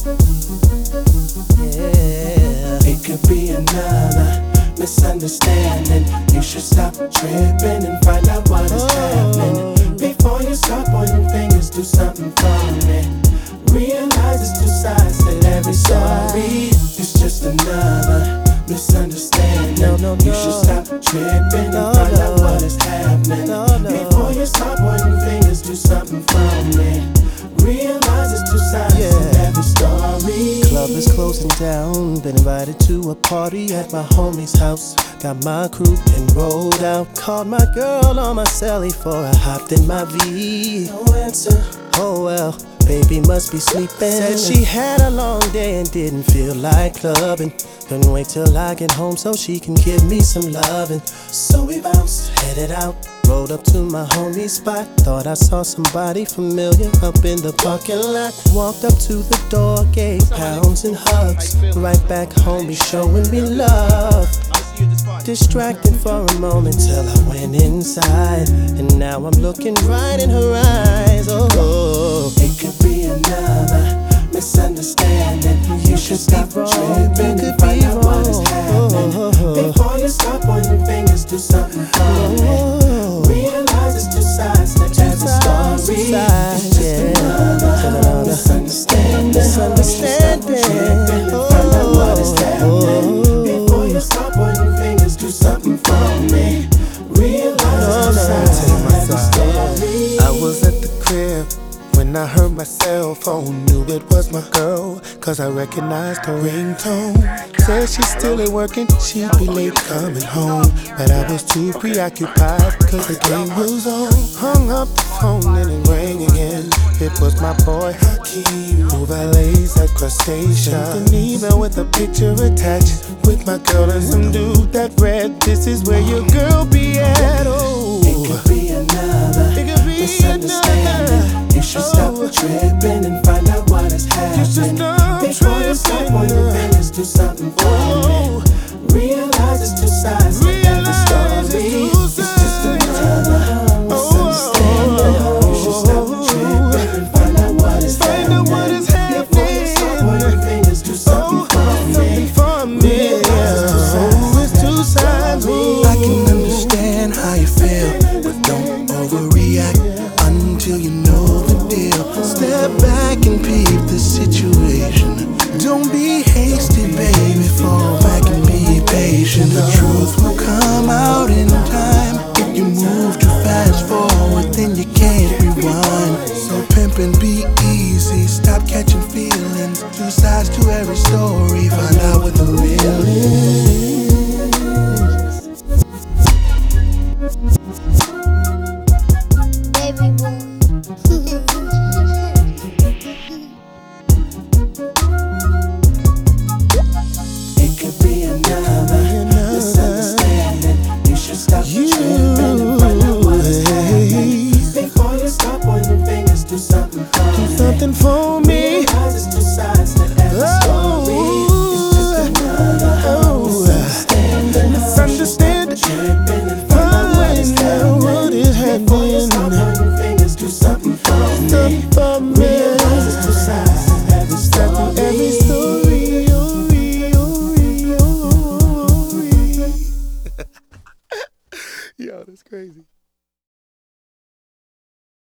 Yeah. It could be another misunderstanding. You should stop tripping and find out what is happening. Before you start pointing fingers, do something for me. Realize it's two sides to every story. It's just another misunderstanding. You should stop tripping and find out what is happening. Before you start pointing fingers, do something for me. Realize it's two sides to every story. Club is closing down. Been invited to a party at my homie's house. Got my crew and rolled out. Called my girl on my celly for I hopped in my V. No answer. Oh well, baby must be sleeping. Said she had a long day and didn't feel like clubbing. Couldn't wait till I get home so she can give me some loving. So we bounced, headed out, rolled up to my homie's spot. Thought I saw somebody familiar up in the parking lot. Walked up to the door, gave pounds and hugs. Right back home, be showing me love. Distracted for a moment till I went inside. And now I'm looking right in her eyes. Oh, it could be another misunderstanding. You should stop tripping and find out what is happening. Before you start pointing fingers, do something for me. Realize it's two sides to every story. It's just another misunderstanding. You should stop tripping and find out what is happening. Before you start pointing fingers, do something for me. Realize it's two sides to every story. I was at the crib when I heard my cell phone. Knew it was my girl, cause I recognized her ringtone. Said she's still at working, she'd be late coming home. But I was too preoccupied, cause the game was on. Hung up the phone and it rang again. It was my boy Hakeem, who valets at Crustacean. Sent an email with a picture attached, with my girl and some dude that read, "This is where your girl be at." Oh, it could be another misunderstanding. You should stop tripping and find out what is happening. Before you start pointing fingers, do something for me. Realize it's two sides to every story. It's just another misunderstanding. You should stop tripping and find out what is happening. Before you start pointing fingers, do something for me. It's two sides. I can understand how you feel, but don't overreact until you know the deal. Step back and peep the situation. Don't be hasty, baby, fall back and be patient. The truth will come out in time. If you move too fast forward, then you can't rewind. So pimp and be easy, stop catching feelings. Two sides to every story, find out what the real is. Baby boy. It could be another misunderstanding. You should stop tripping and find out what is happening. Before you start pointing fingers, do something for me. Something for